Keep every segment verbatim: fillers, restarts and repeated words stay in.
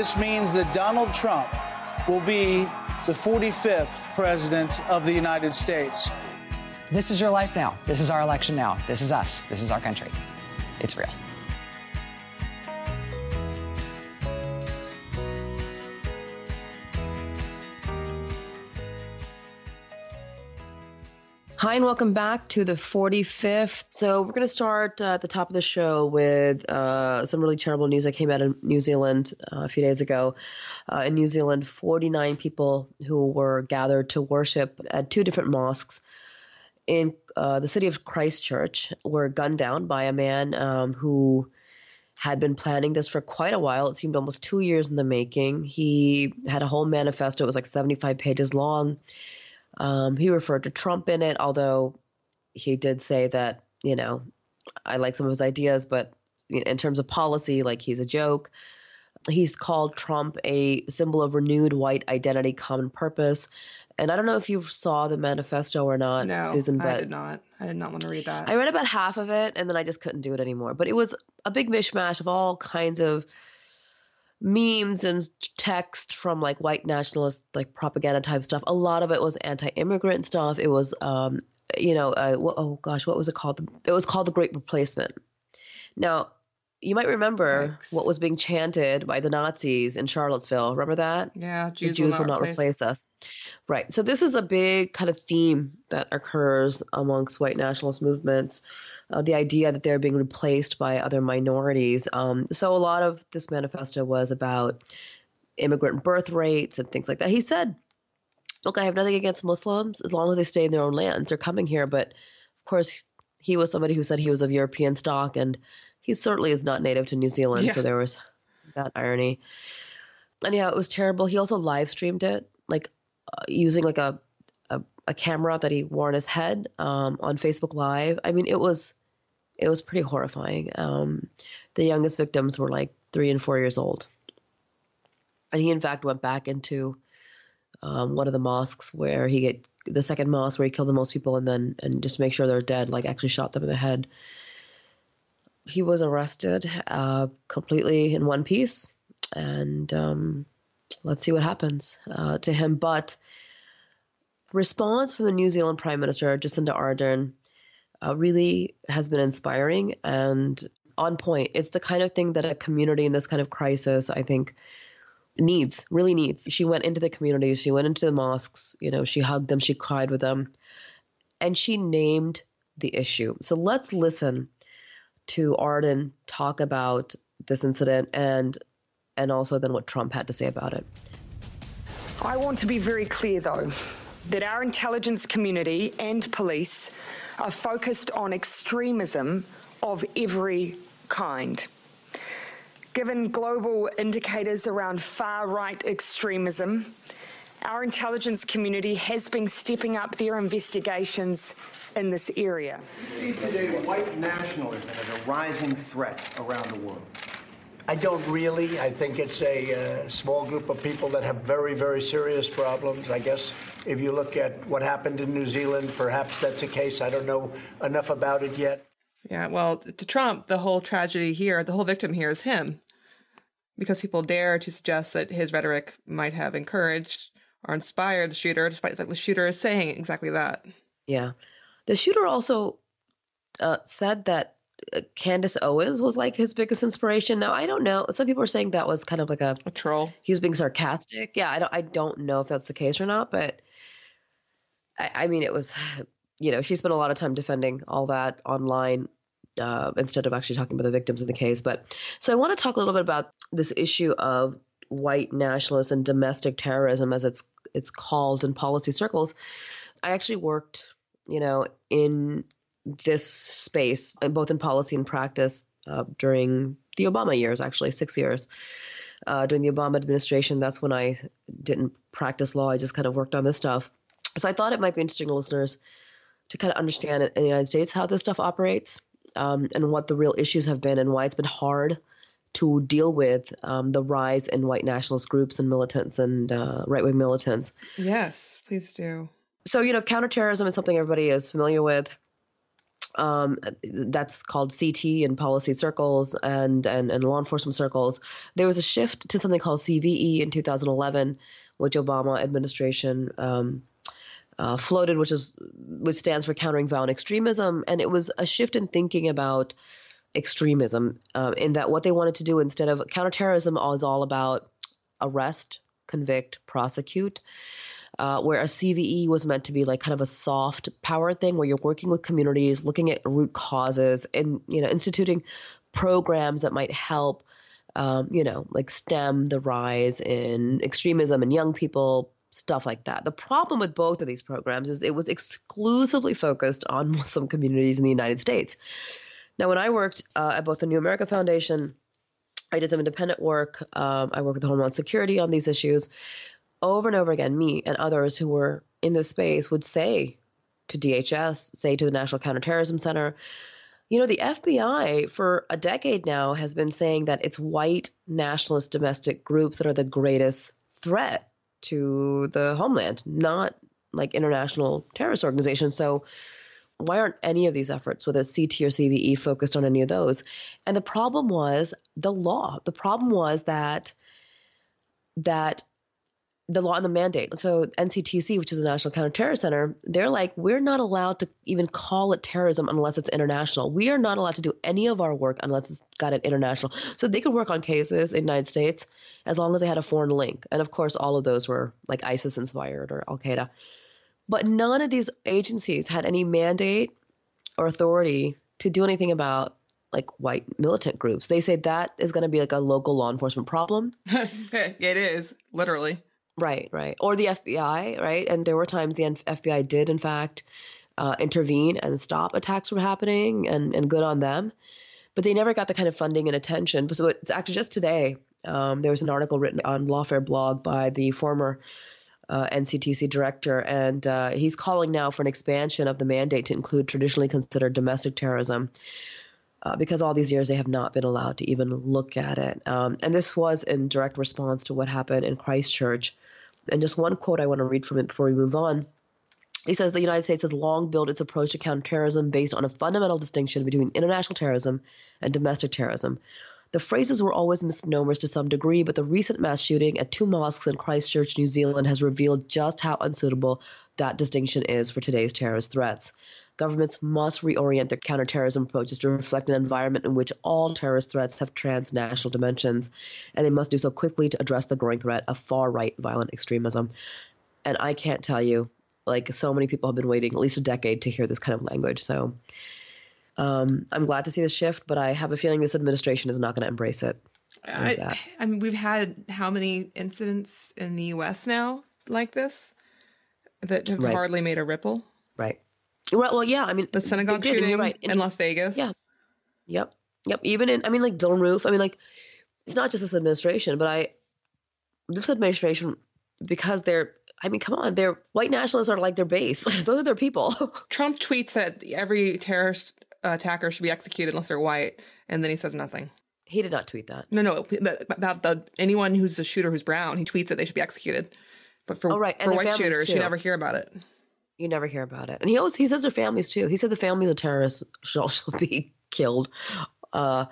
This means that Donald Trump will be the forty-fifth president of the United States. This is your life now. This is our election now. This is us. This is our country. It's real. Hi, and welcome back to the forty-fifth. So we're going to start uh, at the top of the show with uh, some really terrible news that came out of New Zealand uh, a few days ago. Uh, in New Zealand, forty-nine people who were gathered to worship at two different mosques in uh, the city of Christchurch were gunned down by a man um, who had been planning this for quite a while. It seemed almost two years in the making. He had a whole manifesto. It was like seventy-five pages long. Um, he referred to Trump in it, although he did say that, you know, I like some of his ideas, but in terms of policy, like he's a joke. He's called Trump a symbol of renewed white identity, common purpose. And I don't know if you saw the manifesto or not, no, Susan, but I did not. I did not want to read that. I read about half of it and then I just couldn't do it anymore. But it was a big mishmash of all kinds of memes and text from like white nationalist, like propaganda type stuff. A lot of it was anti-immigrant stuff. It was, um, you know, uh, oh gosh, what was it called? It was called the Great Replacement. Now, you might remember Thanks. what was being chanted by the Nazis in Charlottesville. Remember that? Yeah, Jews, the Jews will, not, will not replace. replace us. Right. So this is a big kind of theme that occurs amongst white nationalist movements. Uh, the idea that they're being replaced by other minorities. Um, so a lot of this manifesto was about immigrant birth rates and things like that. He said, look, I have nothing against Muslims as long as they stay in their own lands. They're coming here. But of course, he was somebody who said he was of European stock, and he certainly is not native to New Zealand. Yeah. So there was that irony. And yeah, it was terrible. He also live streamed it, like uh, using like a, a a camera that he wore on his head um, on Facebook Live. I mean, it was it was pretty horrifying. Um, the youngest victims were like three and four years old. And he, in fact, went back into um, one of the mosques where he get the second mosque where he killed the most people, and then and just to make sure they're dead, like actually shot them in the head. He was arrested uh, completely in one piece, and um, let's see what happens uh, to him. But response from the New Zealand Prime Minister, Jacinda Ardern, uh, really has been inspiring and on point. It's the kind of thing that a community in this kind of crisis, I think, needs, really needs. She went into the communities, she went into the mosques, you know, she hugged them, she cried with them, and she named the issue. So let's listen to Ardern talk about this incident and and also then what Trump had to say about it. I want to be very clear, though, that our intelligence community and police are focused on extremism of every kind. Given global indicators around far-right extremism, our intelligence community has been stepping up their investigations in this area. You see today white nationalism as a rising threat around the world. I don't really. I think it's a uh, small group of people that have very, very serious problems. I guess if you look at what happened in New Zealand, perhaps that's a case. I don't know enough about it yet. Yeah, well, to Trump, the whole tragedy here, the whole victim here is him. Because people dare to suggest that his rhetoric might have encouraged or inspired the shooter, despite the fact the shooter is saying exactly that. Yeah. The shooter also uh, said that Candace Owens was like his biggest inspiration. Now, I don't know. Some people are saying that was kind of like a, a troll. He was being sarcastic. Yeah, I don't I don't know if that's the case or not, but I, I mean, it was, you know, she spent a lot of time defending all that online uh, instead of actually talking about the victims in the case. But so I want to talk a little bit about this issue of white nationalists and domestic terrorism, as it's it's called in policy circles. I actually worked, you know, in this space, both in policy and practice, uh, during the Obama years, actually six years. Uh, during the Obama administration, that's when I didn't practice law. I just kind of worked on this stuff. So I thought it might be interesting to listeners to kind of understand in the United States how this stuff operates, um, and what the real issues have been and why it's been hard to deal with um, the rise in white nationalist groups and militants and uh, right-wing militants. Yes, please do. So, you know, counterterrorism is something everybody is familiar with. um, that's called C T in policy circles and, and, and law enforcement circles. There was a shift to something called C V E in two thousand eleven, which Obama administration um, uh, floated, which is which stands for Countering Violent Extremism. And it was a shift in thinking about extremism uh, in that what they wanted to do instead of counterterrorism is all about arrest, convict, prosecute. Uh, where a C V E was meant to be like kind of a soft power thing where you're working with communities, looking at root causes and, you know, instituting programs that might help, um, you know, like stem the rise in extremism in young people, stuff like that. The problem with both of these programs is it was exclusively focused on Muslim communities in the United States. Now, when I worked uh, at both the New America Foundation, I did some independent work. Um, I worked with Homeland Security on these issues. Over and over again, me and others who were in this space would say to D H S, say to the National Counterterrorism Center, you know, the F B I for a decade now has been saying that it's white nationalist domestic groups that are the greatest threat to the homeland, not like international terrorist organizations. So why aren't any of these efforts, whether it's C T or C V E, focused on any of those? And the problem was the law. The problem was that that the law and the mandate. So N C T C, which is the National Counterterror Center, they're like, we're not allowed to even call it terrorism unless it's international. We are not allowed to do any of our work unless it's got an international. So they could work on cases in the United States as long as they had a foreign link. And of course, all of those were like ISIS inspired or Al Qaeda. But none of these agencies had any mandate or authority to do anything about like white militant groups. They say that is going to be like a local law enforcement problem. It is, literally. Right, right. Or the F B I, right? And there were times the F B I did, in fact, uh, intervene and stop attacks from happening, and, and good on them. But they never got the kind of funding and attention. So it's actually just today, um, there was an article written on Lawfare blog by the former uh, N C T C director, and uh, he's calling now for an expansion of the mandate to include traditionally considered domestic terrorism. Uh, because all these years they have not been allowed to even look at it. Um, and this was in direct response to what happened in Christchurch. And just one quote I want to read from it before we move on. He says the United States has long built its approach to counterterrorism based on a fundamental distinction between international terrorism and domestic terrorism. The phrases were always misnomers to some degree, but the recent mass shooting at two mosques in Christchurch, New Zealand, has revealed just how unsuitable that distinction is for today's terrorist threats. Governments must reorient their counterterrorism approaches to reflect an environment in which all terrorist threats have transnational dimensions, and they must do so quickly to address the growing threat of far-right violent extremism. And I can't tell you, like, so many people have been waiting at least a decade to hear this kind of language. So um, I'm glad to see this shift, but I have a feeling this administration is not going to embrace it. I, I mean, we've had how many incidents in the U S now like this that have Right. hardly made a ripple? Right. Right. Well, yeah. I mean, The synagogue they did, and shooting you're right. in And- Las Vegas. Yeah. Yep. Yep. Even in, I mean, like Dylan Roof. I mean, like, it's not just this administration, but I, this administration, because they're, I mean, come on, they're white nationalists are like their base. Those are their people. Trump tweets that every terrorist attacker should be executed unless they're white, and then he says nothing. He did not tweet that. No, no, but about the anyone who's a shooter who's brown, he tweets that they should be executed. But for Oh, right, and for their white families, shooters, too. you never hear about it. You never hear about it. And he always, he says their families too. He said the families of terrorists should also be killed. Uh,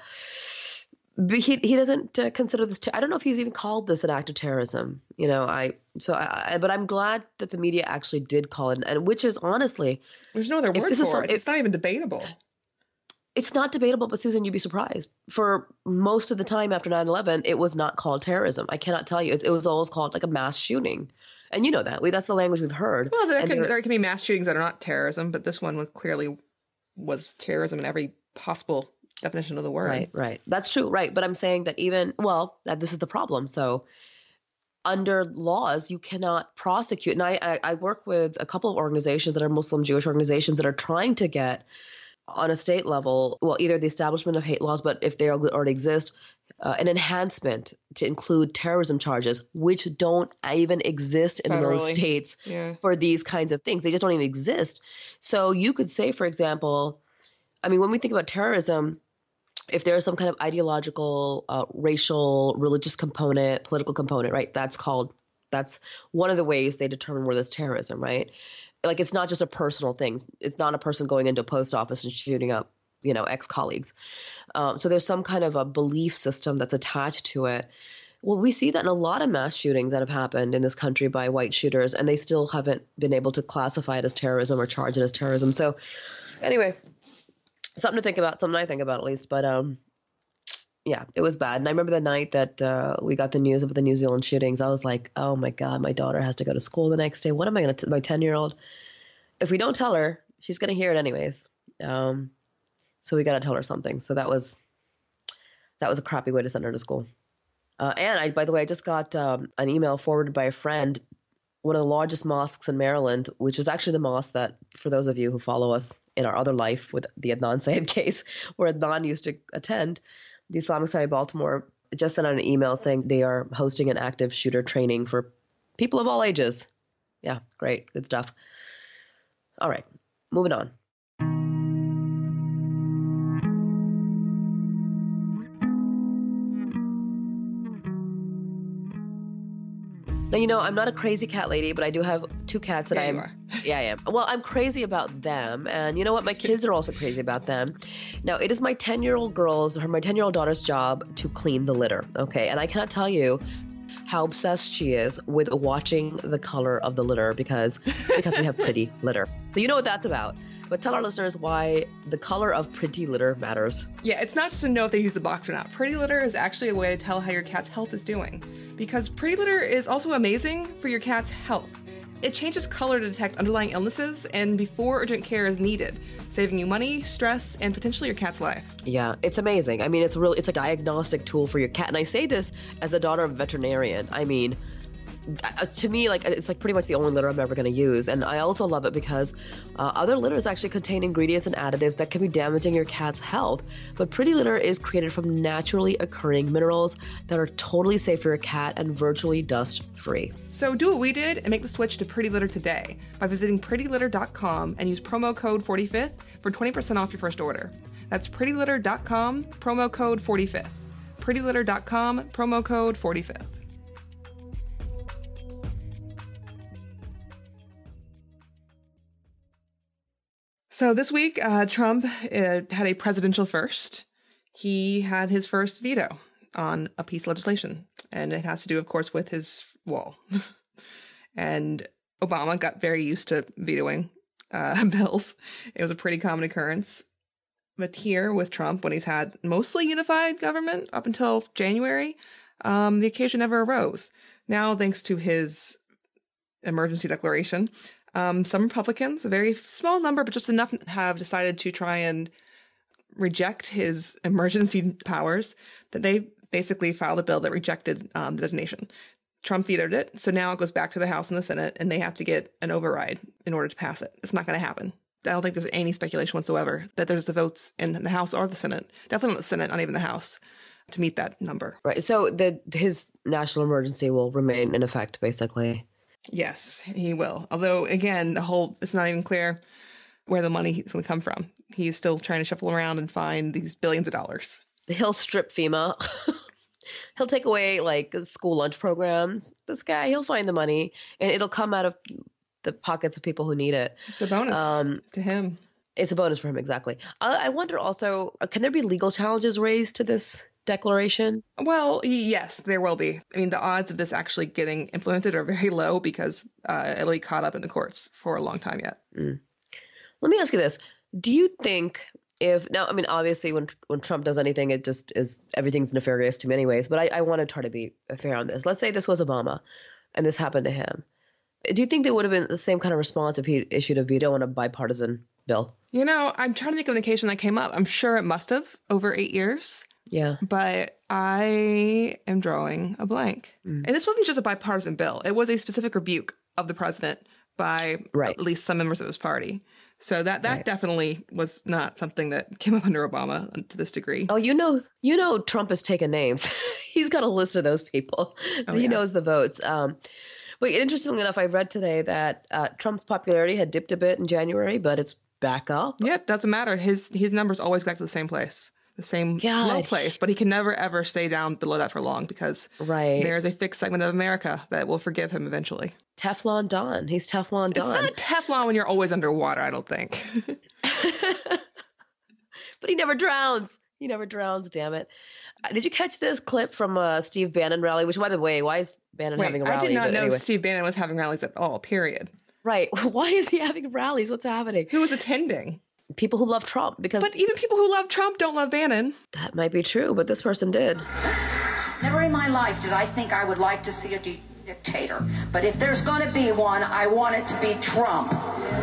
but he he doesn't uh, consider this. Ter- I don't know if he's even called this an act of terrorism. You know, I so I, I but I'm glad that the media actually did call it, and which is honestly, There's no other If word this is for some- it. if- It's not even debatable. it's not debatable. But Susan, you'd be surprised. For most of the time after nine eleven, it was not called terrorism. I cannot tell you. It, it was always called like a mass shooting, and you know that. We that's the language we've heard. Well, there And can there- there can be mass shootings that are not terrorism, but this one was clearly was terrorism in every possible definition of the word. Right, right. That's true, right. But I'm saying that even, well, that this is the problem. So under laws, you cannot prosecute. And I, I, I work with a couple of organizations that are Muslim Jewish organizations that are trying to get on a state level, well, either the establishment of hate laws, but if they already exist, uh, an enhancement to include terrorism charges, which don't even exist in most Federally. states Yeah. for these kinds of things. They just don't even exist. So you could say, for example, I mean, when we think about terrorism, if there's some kind of ideological, uh, racial, religious component, political component, right, that's called That's one of the ways they determine whether it's terrorism, right? Like, it's not just a personal thing. It's not a person going into a post office and shooting up, you know, ex-colleagues. Um, so there's some kind of a belief system that's attached to it. Well, we see that in a lot of mass shootings that have happened in this country by white shooters, and they still haven't been able to classify it as terrorism or charge it as terrorism. So anyway, something to think about, something I think about at least. But um, yeah, it was bad. And I remember the night that uh, we got the news of the New Zealand shootings, I was like, oh my God, my daughter has to go to school the next day. What am I going to, my ten-year-old, if we don't tell her, she's going to hear it anyways. Um, so we got to tell her something. So that was, that was a crappy way to send her to school. Uh, and I, by the way, I just got um, an email forwarded by a friend, one of the largest mosques in Maryland, which is actually the mosque that, for those of you who follow us in our other life with the Adnan Syed case, where Adnan used to attend, the Islamic Society of Baltimore just sent out an email saying they are hosting an active shooter training for people of all ages. Yeah, great. Good stuff. All right, moving on. Now, you know, I'm not a crazy cat lady, but I do have two cats that Yeah, I am. you are. Yeah, I am. Well, I'm crazy about them. And you know what? My kids are also crazy about them. Now, it is my ten-year-old girl's, or my ten-year-old daughter's job to clean the litter. Okay. And I cannot tell you how obsessed she is with watching the color of the litter because, because we have pretty litter. So you know what that's about. But tell our listeners why the color of pretty litter matters. Yeah, it's not just to know if they use the box or not. Pretty litter is actually a way to tell how your cat's health is doing. Because pretty litter is also amazing for your cat's health. It changes color to detect underlying illnesses and before urgent care is needed, saving you money, stress, and potentially your cat's life. Yeah, it's amazing. I mean, it's a real, it's a diagnostic tool for your cat. And I say this as the daughter of a veterinarian. I mean, Uh, to me, like, it's like pretty much the only litter I'm ever going to use. And I also love it because uh, other litters actually contain ingredients and additives that can be damaging your cat's health. But Pretty Litter is created from naturally occurring minerals that are totally safe for your cat and virtually dust-free. So do what we did and make the switch to Pretty Litter today by visiting pretty litter dot com and use promo code forty-fifth for twenty percent off your first order. That's pretty litter dot com, promo code forty-fifth. pretty litter dot com, promo code forty-fifth. So this week, uh, Trump uh, had a presidential first. He had his first veto on a piece of legislation, and it has to do, of course, with his wall. And Obama got very used to vetoing uh, bills. It was a pretty common occurrence. But here with Trump, when he's had mostly unified government up until January, um, the occasion never arose. Now, thanks to his emergency declaration, Um, some Republicans, a very small number, but just enough, have decided to try and reject his emergency powers that they basically filed a bill that rejected um, the designation. Trump vetoed it. So now it goes back to the House and the Senate, and they have to get an override in order to pass it. It's not going to happen. I don't think there's any speculation whatsoever that there's the votes in the House or the Senate, definitely not the Senate, not even the House, to meet that number. Right. So the his national emergency will remain in effect, basically. Yes, he will. Although, again, the whole, it's not even clear where the money is going to come from. He's still trying to shuffle around and find these billions of dollars. He'll strip FEMA. He'll take away, like, school lunch programs. This guy, he'll find the money, and it'll come out of the pockets of people who need it. It's a bonus um, to him. It's a bonus for him, exactly. I, I wonder also, can there be legal challenges raised to this declaration? Well, yes, there will be. I mean, the odds of this actually getting implemented are very low because uh, it'll be caught up in the courts for a long time yet. Mm. Let me ask you this. Do you think if, now, I mean, obviously when when Trump does anything, it just is, everything's nefarious to him anyways, but I, I want to try to be fair on this. Let's say this was Obama and this happened to him. Do you think there would have been the same kind of response if he issued a veto on a bipartisan bill? You know, I'm trying to think of an occasion that came up. I'm sure it must have over eight years. Yeah. But I am drawing a blank. Mm. And this wasn't just a bipartisan bill. It was a specific rebuke of the president by right. at least some members of his party. So that, that right. definitely was not something that came up under Obama to this degree. Oh, you know, you know, Trump has taken names. He's got a list of those people. Oh, he yeah. knows the votes. Um, but interestingly enough, I read today that uh, Trump's popularity had dipped a bit in January, but it's back up. Yeah, it doesn't matter. His his numbers always back to the same place. the same God. low place, but he can never, ever stay down below that for long because right. there's a fixed segment of America that will forgive him eventually. Teflon Don. He's Teflon Don. It's not Teflon when you're always underwater, I don't think. But he never drowns. He never drowns, damn it. Uh, did you catch this clip from uh, Steve Bannon rally? Which, by the way, why is Bannon Wait, having a rally? I did not but know anyway. Steve Bannon was having rallies at all, period. Right. Why is he having rallies? What's happening? Who was attending? People who love Trump. Because But even people who love Trump don't love Bannon. that might be true, but this person did. Never in my life did I think I would like to see a di- dictator. But if there's going to be one, I want it to be Trump.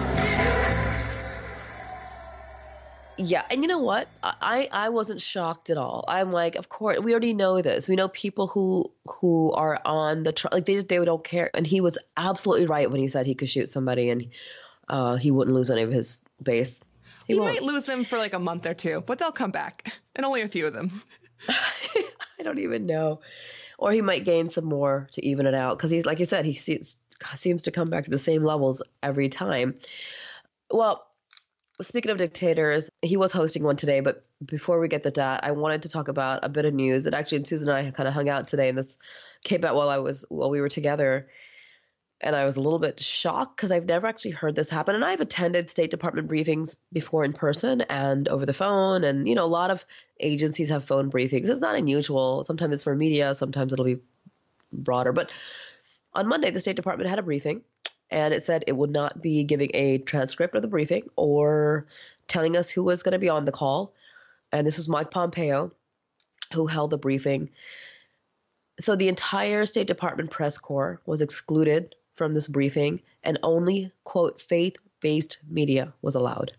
Yeah, and you know what? I, I wasn't shocked at all. I'm like, of course, we already know this. We know people who who are on the Trump, like they just they don't care. And he was absolutely right when he said he could shoot somebody and uh, he wouldn't lose any of his base. He, He won't. might lose them for like a month or two, but they'll come back, and only a few of them. I don't even know. Or he might gain some more to even it out because he's, like you said, he seems, seems to come back to the same levels every time. Well, speaking of dictators, he was hosting one today, but before we get to that, I wanted to talk about a bit of news. And actually, Susan and I kind of hung out today, and this came out while I was while we were together. And I was a little bit shocked because I've never actually heard this happen. And I've attended State Department briefings before in person and over the phone. And, you know, a lot of agencies have phone briefings. It's not unusual. Sometimes it's for media. Sometimes it'll be broader. But on Monday, the State Department had a briefing, and it said it would not be giving a transcript of the briefing or telling us who was going to be on the call. And this was Mike Pompeo, who held the briefing. So the entire State Department press corps was excluded from this briefing, and only, quote, faith-based media was allowed.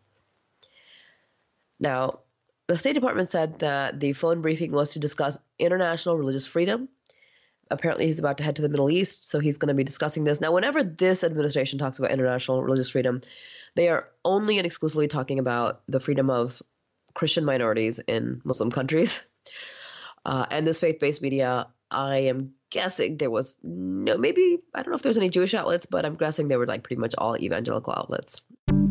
Now, the State Department said that the phone briefing was to discuss international religious freedom. Apparently, he's about to head to the Middle East, so he's going to be discussing this. Now, whenever this administration talks about international religious freedom, they are only and exclusively talking about the freedom of Christian minorities in Muslim countries. Uh, and this faith-based media, I am guessing there was no, maybe, I don't know if there's any Jewish outlets, but I'm guessing they were like pretty much all evangelical outlets.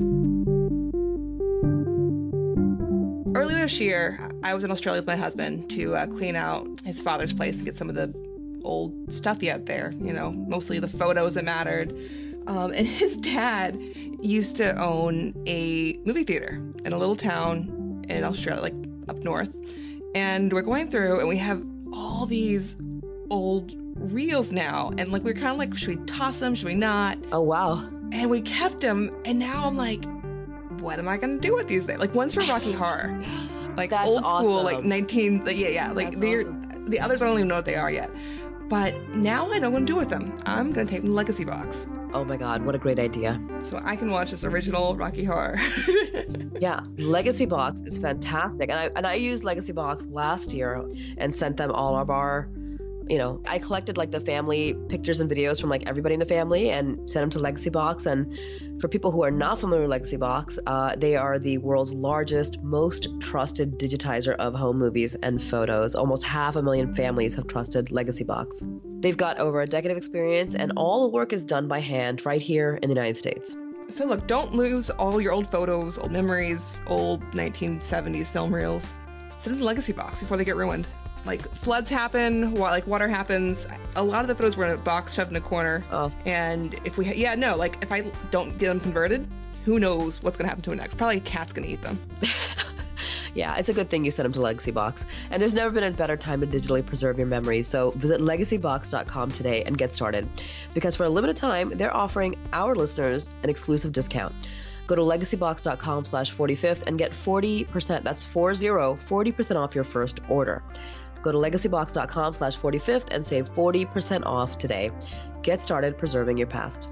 Earlier this year, I was in Australia with my husband to uh, clean out his father's place to get some of the old stuff he had there, you know, mostly the photos that mattered. Um, and his dad used to own a movie theater in a little town in Australia, like up north. And we're going through and we have all these old reels now. And like, we're kind of like, should we toss them? Should we not? Oh, wow. And we kept them. And now I'm like, what am I going to do with these things? Like, one's for Rocky Horror. Like That's old school, awesome. like nineteen, like, yeah, yeah. Like the awesome. the others I don't even know what they are yet. But now I know what to do with them. I'm going to take them to Legacy Box. Oh my God, what a great idea. So I can watch this original Rocky Horror. Yeah, Legacy Box is fantastic. And I and I used Legacy Box last year and sent them all of our, you know, I collected like the family pictures and videos from like everybody in the family and sent them to Legacy Box. And for people who are not familiar with Legacy Box, uh, they are the world's largest, most trusted digitizer of home movies and photos. Almost half a million families have trusted Legacy Box. They've got over a decade of experience, and all the work is done by hand right here in the United States. So look, don't lose all your old photos, old memories, old nineteen seventies film reels. Send them to Legacy Box before they get ruined. Like floods happen, wa- like water happens. A lot of the photos were in a box shoved in a corner. Oh. And if we, ha- yeah, no, like if I don't get them converted, who knows what's going to happen to it next? Probably a cat's going to eat them. Yeah, it's a good thing you sent them to Legacy Box. And there's never been a better time to digitally preserve your memories. So visit legacy box dot com today and get started. Because for a limited time, they're offering our listeners an exclusive discount. Go to legacy box dot com slash forty-fifth and get forty percent, that's four zero, forty percent off your first order. Go to legacy box dot com slash forty-fifth and save forty percent off today. Get started preserving your past.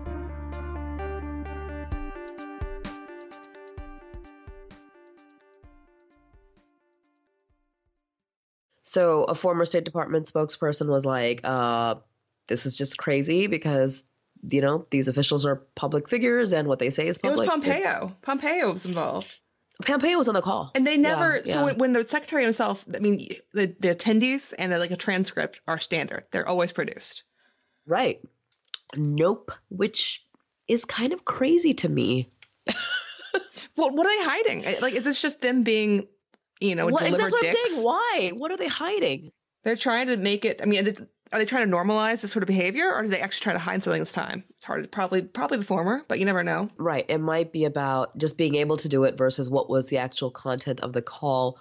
So a former State Department spokesperson was like, uh, this is just crazy because, you know, these officials are public figures and what they say is It was public. Pompeo. Pompeo was involved. Pompeo was on the call. And they never, Yeah, so yeah. when, when the secretary himself, I mean, the, the attendees and uh, like a transcript are standard. They're always produced. Right. Nope. Which is kind of crazy to me. Well, what are they hiding? Like, is this just them being you know, What, deliver that's what dicks. I'm saying. Why? What are they hiding? They're trying to make it. I mean, are they trying to normalize this sort of behavior, or do they actually try to hide something this time? It's hard. To, probably, probably the former, but you never know. Right. It might be about just being able to do it versus what was the actual content of the call.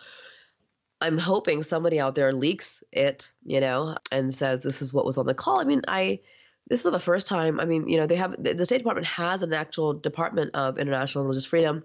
I'm hoping somebody out there leaks it, you know, and says this is what was on the call. I mean, I this is not the first time. I mean, you know, they have the State Department has an actual Department of International Religious Freedom.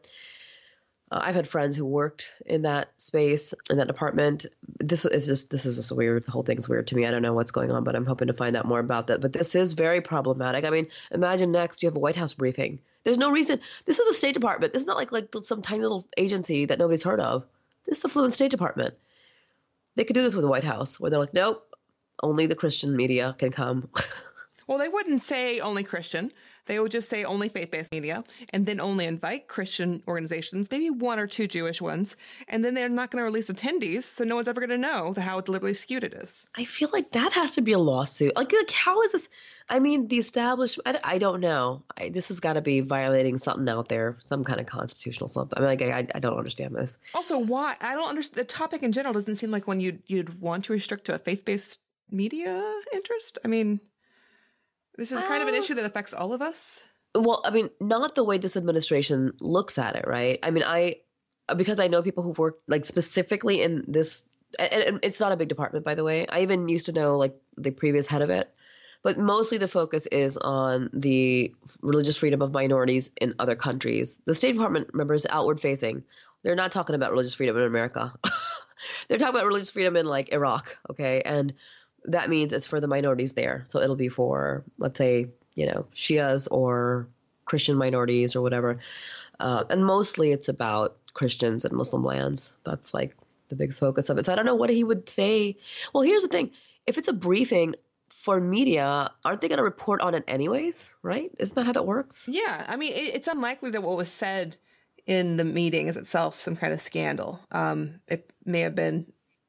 Uh, I've had friends who worked in that space, in that department. This is just this is just weird. The whole thing's weird to me. I don't know what's going on, but I'm hoping to find out more about that. But this is very problematic. I mean, imagine next you have a White House briefing. There's no reason. This is the State Department. This is not like like some tiny little agency that nobody's heard of. This is the fluent State Department. They could do this with the White House, where they're like, nope, only the Christian media can come. Well, they wouldn't say only Christian. They would just say only faith-based media, and then only invite Christian organizations, maybe one or two Jewish ones, and then they're not going to release attendees, so no one's ever going to know how deliberately skewed it is. I feel like that has to be a lawsuit. Like, like how is this? I mean, the establishment, I, I don't know. I, this has got to be violating something out there, some kind of constitutional something. I mean, like, I, I don't understand this. Also, why? I don't understand. The topic in general doesn't seem like one you'd, you'd want to restrict to a faith-based media interest. I mean, this is kind uh, of an issue that affects all of us. Well, I mean, not the way this administration looks at it, right? I mean, I, because I know people who've worked like specifically in this, and, and it's not a big department, by the way. I even used to know like the previous head of it, but mostly the focus is on the religious freedom of minorities in other countries. The State Department, remember, is outward facing. They're not talking about religious freedom in America. They're talking about religious freedom in like Iraq. Okay. And that means it's for the minorities there. So it'll be for, let's say, you know, Shias or Christian minorities or whatever. Uh, and mostly it's about Christians and Muslim lands. That's like the big focus of it. So I don't know what he would say. Well, here's the thing. If it's a briefing for media, aren't they going to report on it anyways? Right? Isn't that how that works? Yeah. I mean, it, it's unlikely that what was said in the meeting is itself some kind of scandal. Um, it may have been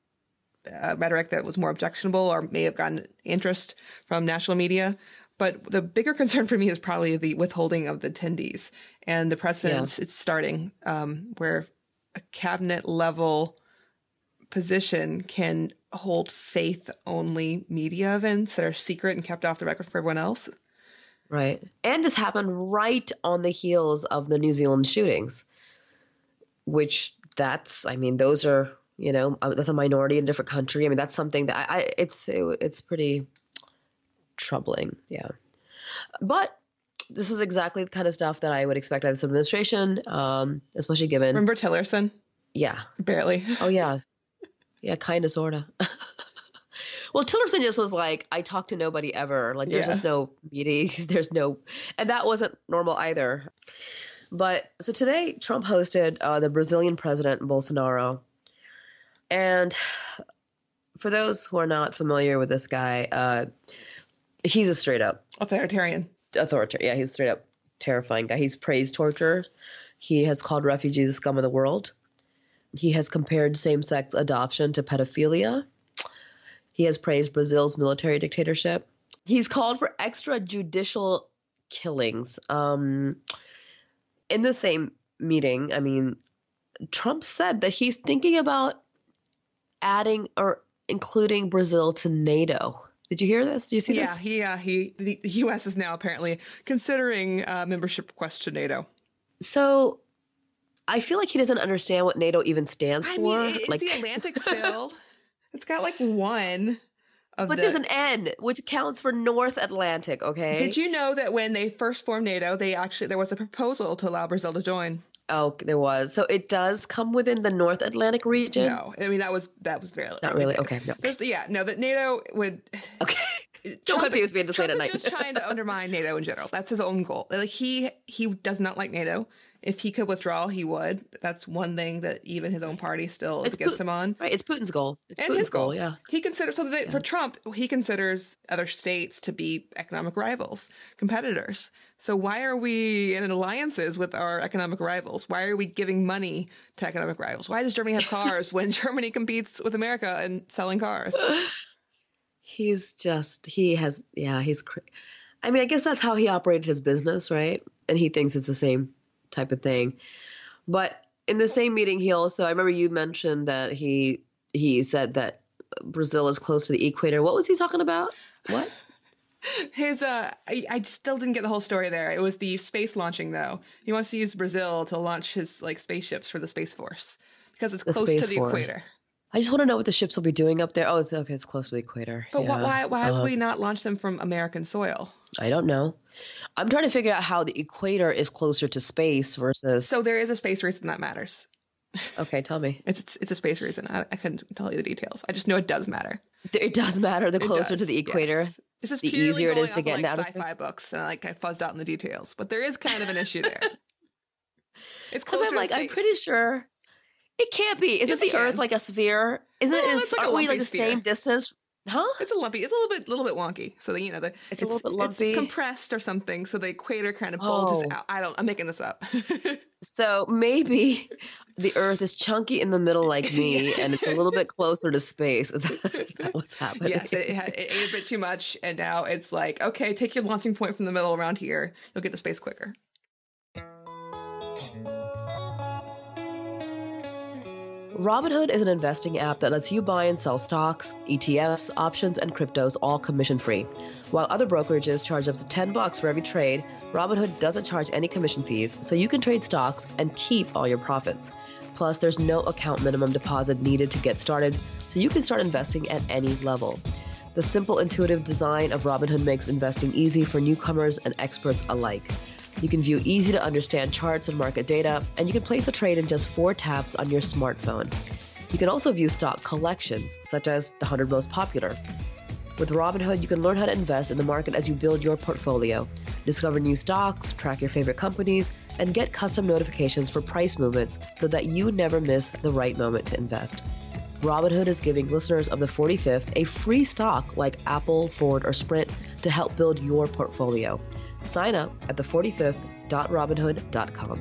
uh, rhetoric that was more objectionable or may have gotten interest from national media. But the bigger concern for me is probably the withholding of the attendees and the precedents yeah. it's starting um, where a cabinet level position can hold faith only media events that are secret and kept off the record for everyone else. Right. And this happened right on the heels of the New Zealand shootings, which that's, I mean, those are, you know, that's a minority in a different country. I mean, that's something that I, I it's, it, it's pretty troubling. Yeah. But this is exactly the kind of stuff that I would expect out of this administration, um, especially given. Remember Tillerson? Yeah. Barely. Oh, yeah. Yeah, kind of, sort of. Well, Tillerson just was like, I talk to nobody ever. Like, there's yeah. just no meetings. There's no, and that wasn't normal either. But so today, Trump hosted uh, the Brazilian president, Bolsonaro. And for those who are not familiar with this guy, uh, he's a straight up authoritarian. Authoritarian. Yeah, he's a straight up terrifying guy. He's praised torture. He has called refugees the scum of the world. He has compared same-sex adoption to pedophilia. He has praised Brazil's military dictatorship. He's called for extrajudicial killings. Um, in the same meeting, I mean, Trump said that he's thinking about adding or including Brazil to NATO. Did you hear this? Did you see yeah, this? Yeah, he, he, the U S is now apparently considering uh, membership request to NATO. So I feel like he doesn't understand what NATO even stands I for. Mean, it's like the Atlantic still. It's got like one of But the... there's an N, which counts for North Atlantic, okay? Did you know that when they first formed NATO, they actually there was a proposal to allow Brazil to join? Oh, there was. So it does come within the North Atlantic region? No. I mean, that was that was very... Not really? Okay. No. There's, yeah, no, that NATO would... Okay. Don't confuse me this late at night. Trump is just trying to undermine NATO in general. That's his own goal. Like he he does not like NATO. If he could withdraw, he would. That's one thing that even his own party still is against him on. Right. It's Putin's goal. It's and Putin's his goal. goal. Yeah. He considers so that yeah. for Trump, he considers other states to be economic rivals, competitors. So why are we in alliances with our economic rivals? Why are we giving money to economic rivals? Why does Germany have cars when Germany competes with America in selling cars? He's just, he has, yeah, he's, I mean, I guess that's how he operated his business, right? And he thinks it's the same type of thing. But in the same meeting, he also, I remember you mentioned that he he said that Brazil is close to the equator. What was he talking about? What? His, uh, I, I still didn't get the whole story there. It was the space launching, though. He wants to use Brazil to launch his, like, spaceships for the Space Force because it's The close Space to the Force. equator. I just want to know what the ships will be doing up there. Oh, it's okay. It's close to the equator. But yeah. wh- why, why Uh, would we not launch them from American soil? I don't know. I'm trying to figure out how the equator is closer to space versus. So there is a space reason that matters. Okay, tell me. It's it's, it's a space reason. I, I couldn't tell you the details. I just know it does matter. It does matter. The It closer does, to the equator, yes. This is the purely easier it going is to off get of, into like, outer sci-fi space. books, and like I fuzzed out in the details. But there is kind of an issue there. It's Because closer I'm like, to I'm space. pretty sure it can't be. Isn't Yes, the it can. Earth like a sphere? Isn't Well, it? Is, it's like a aren't we lumpy like the sphere. same distance? Huh? It's a lumpy. It's a little bit, little bit wonky. So the, you know, the It's a little bit lumpy. It's compressed or something. So the equator kind of bulges Oh. out. I don't. I'm making this up. So maybe the Earth is chunky in the middle like me, and it's a little bit closer to space. Is that, is that what's happening? Yes, it, it, had, it ate a bit too much, and now it's like, okay, take your launching point from the middle around here. You'll get to space quicker. Robinhood is an investing app that lets you buy and sell stocks, E T Fs, options, and cryptos all commission-free. While other brokerages charge up to ten bucks for every trade, Robinhood doesn't charge any commission fees, so you can trade stocks and keep all your profits. Plus, there's no account minimum deposit needed to get started, so you can start investing at any level. The simple, intuitive design of Robinhood makes investing easy for newcomers and experts alike. You can view easy-to-understand charts and market data, and you can place a trade in just four taps on your smartphone. You can also view stock collections, such as the one hundred most popular. With Robinhood, you can learn how to invest in the market as you build your portfolio, discover new stocks, track your favorite companies, and get custom notifications for price movements so that you never miss the right moment to invest. Robinhood is giving listeners of the forty-fifth a free stock like Apple, Ford, or Sprint to help build your portfolio. Sign up at the forty-fifth dot robinhood dot com.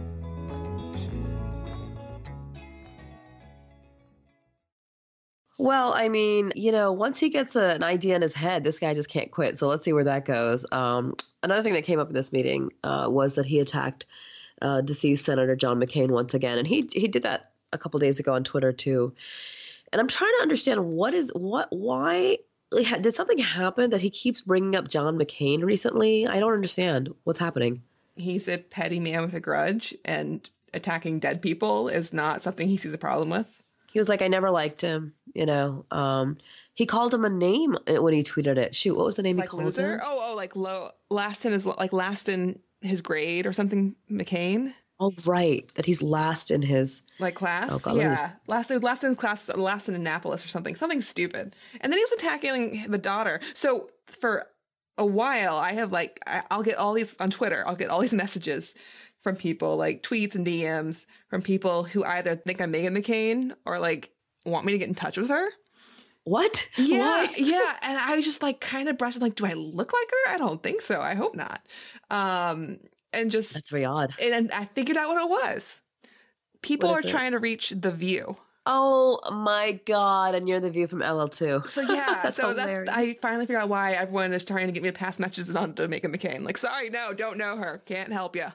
Well, I mean, you know, once he gets a, an idea in his head, this guy just can't quit. So let's see where that goes. Um, another thing that came up in this meeting uh, was that he attacked uh, deceased Senator John McCain once again. And he he did that a couple days ago on Twitter, too. And I'm trying to understand what is what why like, did something happen that he keeps bringing up John McCain recently? I don't understand what's happening. He's a petty man with a grudge, and attacking dead people is not something he sees a problem with. He was like, I never liked him, you know. Um, he called him a name when he tweeted it. Shoot, what was the name Like he called loser? him? Oh, oh, like low, last in his like last in his grade or something. McCain, Oh, right, that he's last in his. like class. Oh, God, let me yeah, just- last last in class, last in Annapolis or something. Something stupid. And then he was attacking the daughter. So for a while, I have like I, I'll get all these on Twitter. I'll get all these messages from people, like tweets and D Ms from people who either think I'm Meghan McCain or like want me to get in touch with her. What? Yeah, Why? yeah. And I was just like kind of brushed, like, do I look like her? I don't think so. I hope not. Um, and just That's very odd. and, and I figured out what it was. People What are is it? trying to reach The View. Oh my God! And you're the View from L L two. So yeah, That's so that's hilarious. I finally figured out why everyone is trying to get me to pass messages on to Meghan McCain. Like, sorry, no, don't know her, can't help you.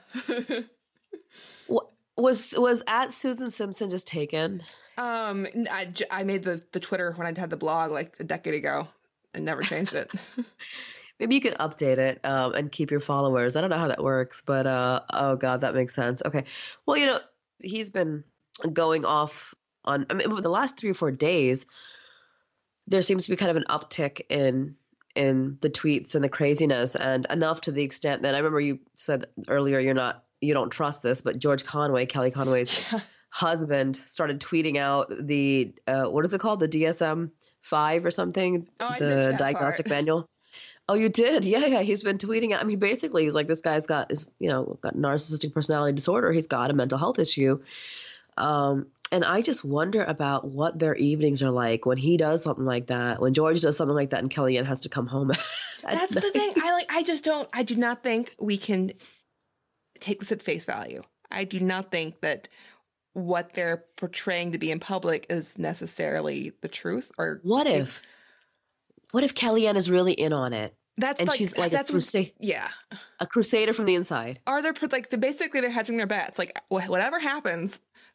Wha- Was was at Susan Simpson just taken? um, I, j- I made the the Twitter when I had the blog like a decade ago and never changed it. Maybe you could update it um, and keep your followers. I don't know how that works, but uh, oh God, that makes sense. Okay. Well, you know, he's been going off on, I mean, over the last three or four days, there seems to be kind of an uptick in in the tweets and the craziness, and enough to the extent that I remember you said earlier you're not, you don't trust this, but George Conway, Kelly Conway's husband, started tweeting out the, uh, what is it called? The D S M five or something? Oh, I missed the that diagnostic part. manual. Oh, you did? Yeah, yeah. He's been tweeting out. I mean, basically, he's like, this guy's got, is you know, got narcissistic personality disorder. He's got a mental health issue. Um, and I just wonder about what their evenings are like when he does something like that, when George does something like that, and Kellyanne has to come home. at That's the night. thing. I like. I just don't. I do not think we can take this at face value. I do not think that what they're portraying to be in public is necessarily the truth. Or What if, what if Kellyanne is really in on it, that's and like, she's like a that's crusade, yeah. a crusader from the inside? Are they like the basically they're hedging their bets? Like wh- whatever happens,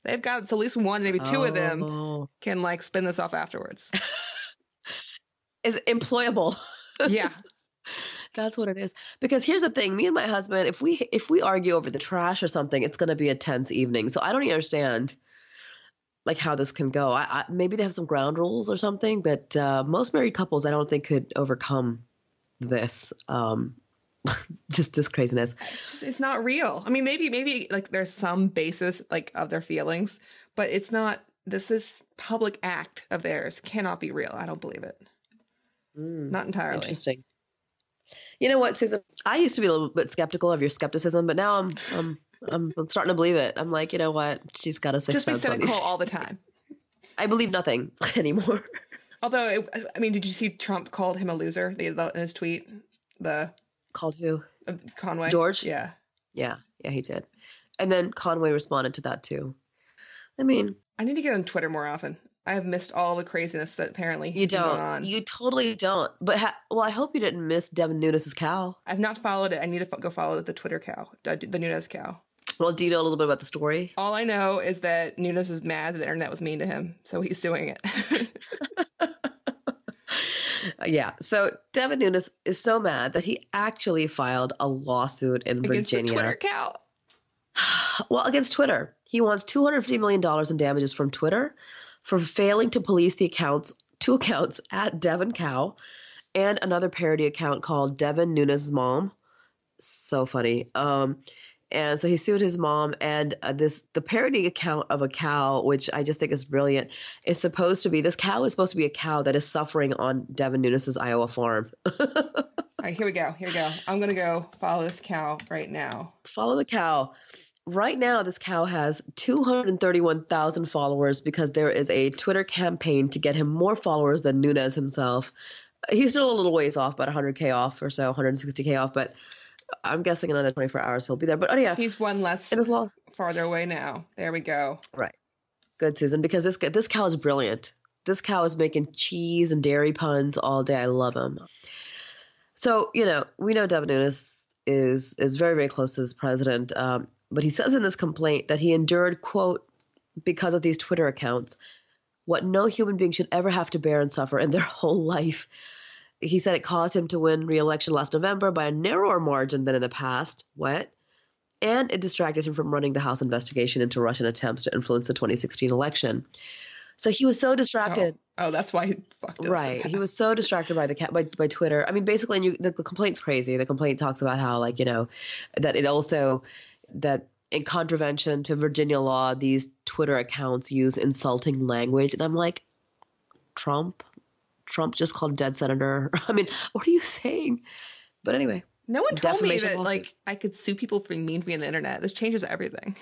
They've got so at least one, maybe two oh. of them can like spin this off afterwards. Is employable. Yeah. That's what it is. Because here's the thing, me and my husband, if we if we argue over the trash or something, it's going to be a tense evening. So I don't even understand like how this can go. I, I maybe they have some ground rules or something, but uh, most married couples I don't think could overcome this um just this craziness. It's just, it's not real. I mean, maybe maybe like there's some basis like of their feelings, but it's not this this public act of theirs cannot be real. I don't believe it. Mm, not entirely. Interesting. You know what, Susan? I used to be a little bit skeptical of your skepticism, but now I'm I'm I'm, I'm starting to believe it. I'm like, you know what? She's got a sixth just be sense on cynical these. all the time. I believe nothing anymore. Although, it, I mean, did you see Trump called him a loser the, the, in his tweet? The called who? Uh, Conway. George? Yeah. Yeah. Yeah, he did. And then Conway responded to that too. I mean, I need to get on Twitter more often. I have missed all the craziness that apparently you don't. Going on. You totally don't. But ha- well, I hope you didn't miss Devin Nunes' cow. I've not followed it. I need to f- go follow the Twitter cow, the, the Nunes cow. Well, do you know a little bit about the story? All I know is that Nunes is mad that the internet was mean to him, so he's doing it. Yeah. So Devin Nunes is so mad that he actually filed a lawsuit in Against Virginia. The Twitter cow. Well, against Twitter. He wants two hundred fifty million dollars in damages from Twitter for failing to police the accounts, two accounts at Devin Cow and another parody account called Devin Nunes' Mom. So funny. Um, and so he sued his mom, and uh, this the parody account of a cow, which I just think is brilliant, is supposed to be this cow is supposed to be a cow that is suffering on Devin Nunes' Iowa farm. All right, here we go. Here we go. I'm gonna go follow this cow right now. Follow the cow. Right now, this cow has two hundred thirty-one thousand followers because there is a Twitter campaign to get him more followers than Nunes himself. He's still a little ways off, about one hundred K off or so, one hundred sixty K off, but I'm guessing another twenty-four hours he'll be there. But oh yeah, he's one less farther away now. There we go. Right. Good, Susan, because this this cow is brilliant. This cow is making cheese and dairy puns all day. I love him. So, you know, we know Devin Nunes is is very, very close to his president. Um, but he says in this complaint that he endured, quote, because of these Twitter accounts, what no human being should ever have to bear and suffer in their whole life. He said it caused him to win re-election last November by a narrower margin than in the past. What? And it distracted him from running the House investigation into Russian attempts to influence the twenty sixteen election. So he was so distracted. Oh, oh that's why he fucked up. Right. He was so distracted by the cat by, by Twitter. I mean, basically, and you, the, the complaint's crazy. The complaint talks about how, like, you know, that it also that in contravention to Virginia law, these Twitter accounts use insulting language. And I'm like, Trump, Trump just called a dead senator. I mean, what are you saying? But anyway. No one told me that, lawsuit. like, I could sue people for being mean to me on the internet. This changes everything.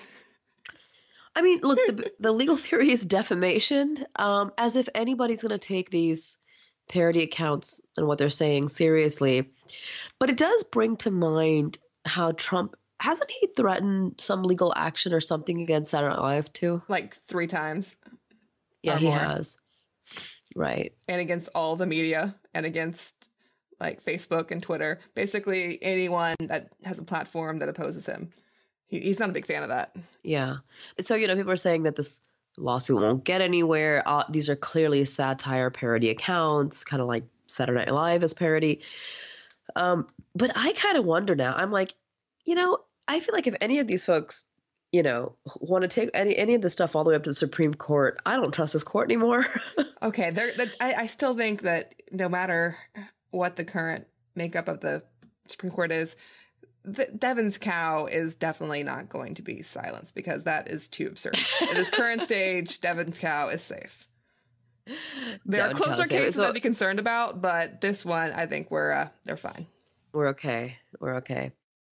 I mean, look, the, the legal theory is defamation, um, as if anybody's going to take these parody accounts and what they're saying seriously. But it does bring to mind how Trump, hasn't he threatened some legal action or something against Saturday Night Live too? Like three times. Yeah, he more. has. Right. And against all the media and against like Facebook and Twitter. Basically anyone that has a platform that opposes him. He, he's not a big fan of that. Yeah. So, you know, people are saying that this lawsuit won't get anywhere. Uh, these are clearly satire parody accounts, kind of like Saturday Night Live as parody. Um, but I kind of wonder now. I'm like, you know, I feel like if any of these folks, you know, want to take any any of this stuff all the way up to the Supreme Court, I don't trust this court anymore. Okay. There, I, I still think that no matter what the current makeup of the Supreme Court is, the, Devin's cow is definitely not going to be silenced because that is too absurd. At this current stage, Devin's cow is safe. There Devin are closer cases so, I'd be concerned about, but this one, I think we're uh, they're fine. We're okay. We're okay.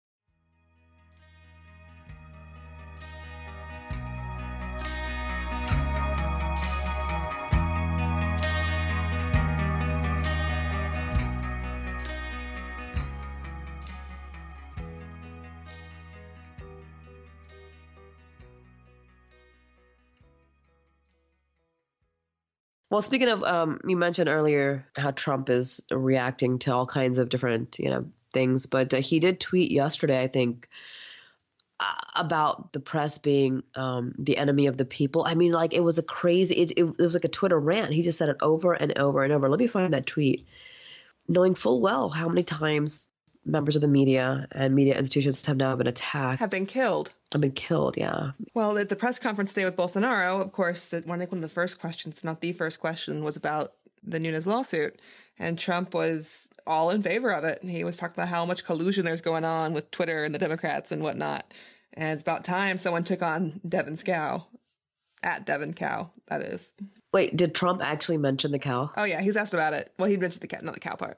Well, speaking of, um, you mentioned earlier how Trump is reacting to all kinds of different, you know, things, but uh, he did tweet yesterday, I think, about the press being um, the enemy of the people. I mean, like it was a crazy, it, it, it was like a Twitter rant. He just said it over and over and over. Let me find that tweet. Knowing full well how many times members of the media and media institutions have now been attacked. Have been killed. Have been killed, yeah. Well, at the press conference today with Bolsonaro, of course, that one, I think one of the first questions, not the first question, was about the Nunes lawsuit. And Trump was all in favor of it. And he was talking about how much collusion there's going on with Twitter and the Democrats and whatnot. And it's about time someone took on Devin Cow, at Devin Cow, that is. Wait, did Trump actually mention the cow? Oh, yeah, he's asked about it. Well, he mentioned the cow, not the cow part.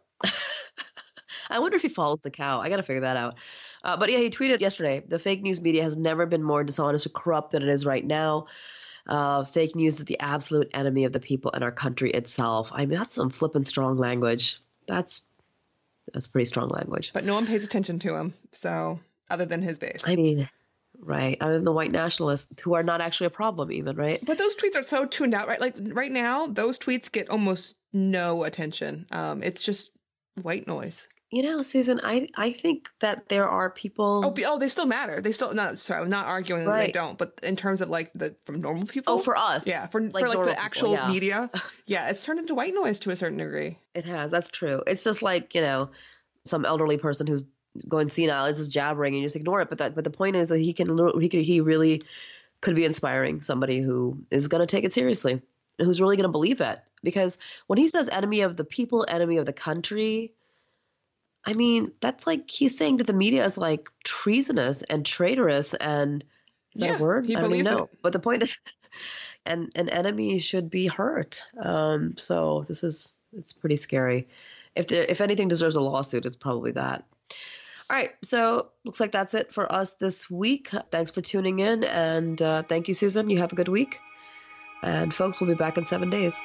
I wonder if he follows the cow. I got to figure that out. Uh, but yeah, he tweeted yesterday, the fake news media has never been more dishonest or corrupt than it is right now. Uh, fake news is the absolute enemy of the people and our country itself. I mean, that's some flippin' strong language. That's that's pretty strong language. But no one pays attention to him, so other than his base. I mean, right. Other than the white nationalists who are not actually a problem even, right? But those tweets are so tuned out, right? Like right now, those tweets get almost no attention. Um, it's just white noise. You know, Susan, I I think that there are people. Oh, oh, they still matter. They still not. Sorry, I'm not arguing that right. they don't. But in terms of like the from normal people. Oh, for us. Yeah, for like for like the people, actual yeah. media. Yeah, it's turned into white noise to a certain degree. It has. That's true. It's just like, you know, some elderly person who's going senile. It's just jabbering and you just ignore it. But that. But the point is that he can. He could. He really could be inspiring somebody who is going to take it seriously, who's really going to believe it. Because when he says enemy of the people, enemy of the country. I mean, that's like he's saying that the media is like treasonous and traitorous and is yeah, that a word? He I don't believes even know. it. But the point is and an enemy should be hurt. Um, so this is it's pretty scary. If there if anything deserves a lawsuit, it's probably that. All right, so looks like that's it for us this week. Thanks for tuning in and uh, thank you, Susan. You have a good week. And folks, we'll be back in seven days.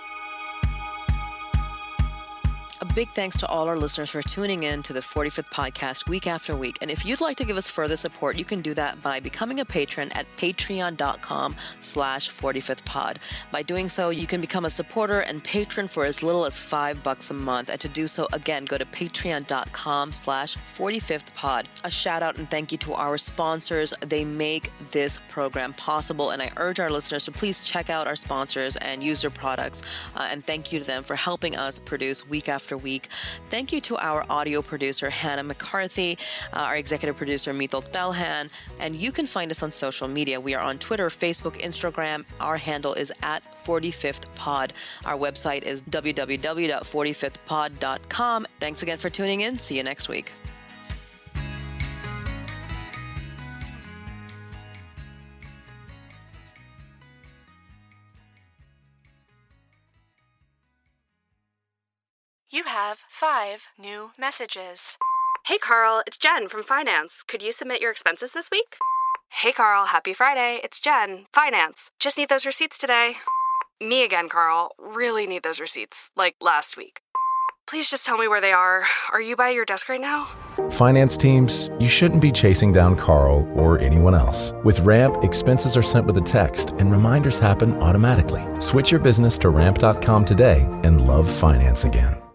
A big thanks to all our listeners for tuning in to the forty-fifth podcast week after week. And if you'd like to give us further support, you can do that by becoming a patron at patreon.com slash 45th pod. By doing so, you can become a supporter and patron for as little as five bucks a month. And to do so, again, go to patreon.com slash 45th pod. A shout out and thank you to our sponsors. They make this program possible. And I urge our listeners to please check out our sponsors and use their products. Uh, and thank you to them for helping us produce week after week. Thank you to our audio producer, Hannah McCarthy, uh, our executive producer, Mithil Thelhan, and you can find us on social media. We are on Twitter, Facebook, Instagram. Our handle is at forty-fifth pod. Our website is w w w dot forty-fifth pod dot com. Thanks again for tuning in. See you next week. You have five new messages. Hey Carl, it's Jen from Finance. Could you submit your expenses this week? Hey Carl, happy Friday. It's Jen, Finance. Just need those receipts today. Me again, Carl. Really need those receipts, like last week. Please just tell me where they are. Are you by your desk right now? Finance teams, you shouldn't be chasing down Carl or anyone else. With Ramp, expenses are sent with a text and reminders happen automatically. Switch your business to ramp dot com today and love finance again.